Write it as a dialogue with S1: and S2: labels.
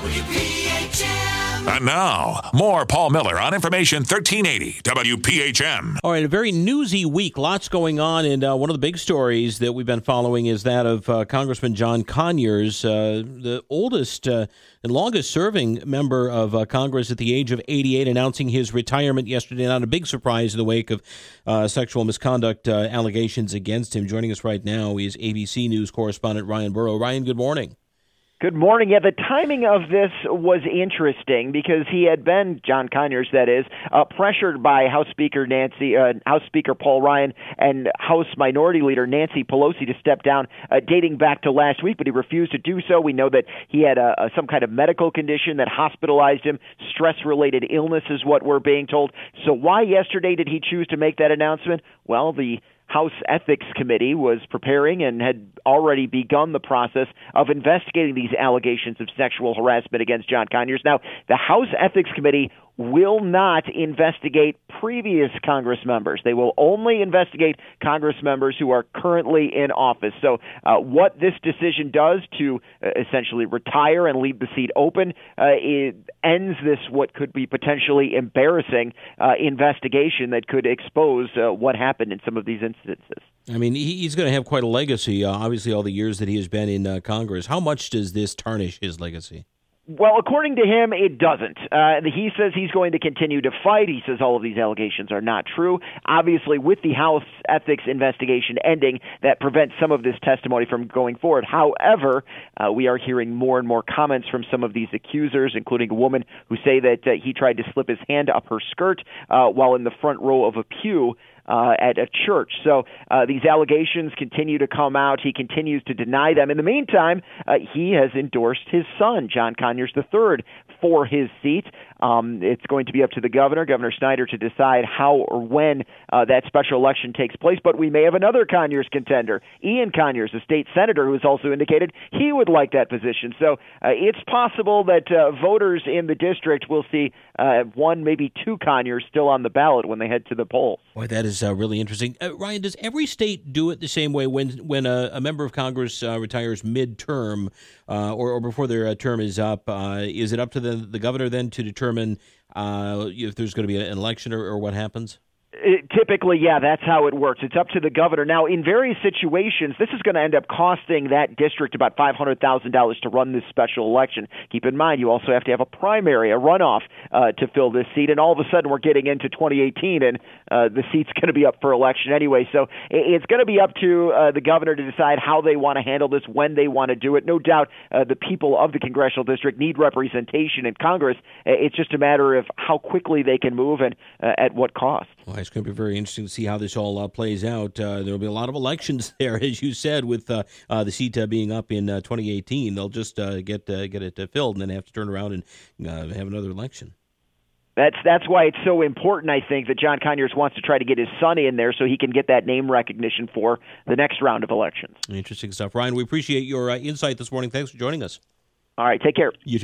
S1: And now, more Paul Miller on Information 1380 WPHM.
S2: All right, a very newsy week. Lots going on, and one of the big stories that we've been following is that of Congressman John Conyers, the oldest and longest-serving member of Congress at the age of 88, announcing his retirement yesterday. Not a big surprise in the wake of sexual misconduct allegations against him. Joining us right now is ABC News correspondent Ryan Burrow. Ryan, good morning.
S3: Good morning. Yeah, the timing of this was interesting because he had been, John Conyers, that is, pressured by House Speaker Paul Ryan and House Minority Leader Nancy Pelosi to step down dating back to last week, but he refused to do so. We know that he had some kind of medical condition that hospitalized him. Stress-related illness is what we're being told. So why yesterday did he choose to make that announcement? Well, the House Ethics Committee was preparing and had already begun the process of investigating these allegations of sexual harassment against John Conyers. Now, the House Ethics Committee will not investigate previous Congress members. They will only investigate Congress members who are currently in office. So what this decision does to essentially retire and leave the seat open, it ends this what could be potentially embarrassing investigation that could expose what happened in some of these instances.
S2: I mean, he's going to have quite a legacy, obviously, all the years that he has been in Congress. How much does this tarnish his legacy?
S3: Well, according to him, it doesn't. He says he's going to continue to fight. He says all of these allegations are not true. Obviously, with the House ethics investigation ending, that prevents some of this testimony from going forward. However, we are hearing more and more comments from some of these accusers, including a woman who say that he tried to slip his hand up her skirt while in the front row of a pew at a church. So these allegations continue to come out. He continues to deny them. In the meantime, he has endorsed his son, John Conyers III, for his seat. It's going to be up to the governor, Governor Snyder, to decide how or when that special election takes place. But we may have another Conyers contender, Ian Conyers, a state senator, who has also indicated he would like that position. So it's possible that voters in the district will see one, maybe two Conyers still on the ballot when they head to the polls.
S2: Boy, that is really interesting. Ryan, does every state do it the same way when a member of Congress retires midterm or before their term is up? Is it up to the governor then to determine if there's going to be an election or what happens?
S3: Typically, yeah, that's how it works. It's up to the governor. Now, in various situations, this is going to end up costing that district about $500,000 to run this special election. Keep in mind, you also have to have a primary, a runoff to fill this seat, and all of a sudden we're getting into 2018, and the seat's going to be up for election anyway. So it's going to be up to the governor to decide how they want to handle this, when they want to do it. No doubt the people of the congressional district need representation in Congress. It's just a matter of how quickly they can move and at what cost.
S2: Well, it's going to be very interesting to see how this all plays out. There will be a lot of elections there, as you said, with the seat being up in 2018. They'll just get it filled and then have to turn around and have another election.
S3: That's why it's so important, I think, that John Conyers wants to try to get his son in there so he can get that name recognition for the next round of elections.
S2: Interesting stuff. Ryan, we appreciate your insight this morning. Thanks for joining us.
S3: All right, take care.
S2: You too.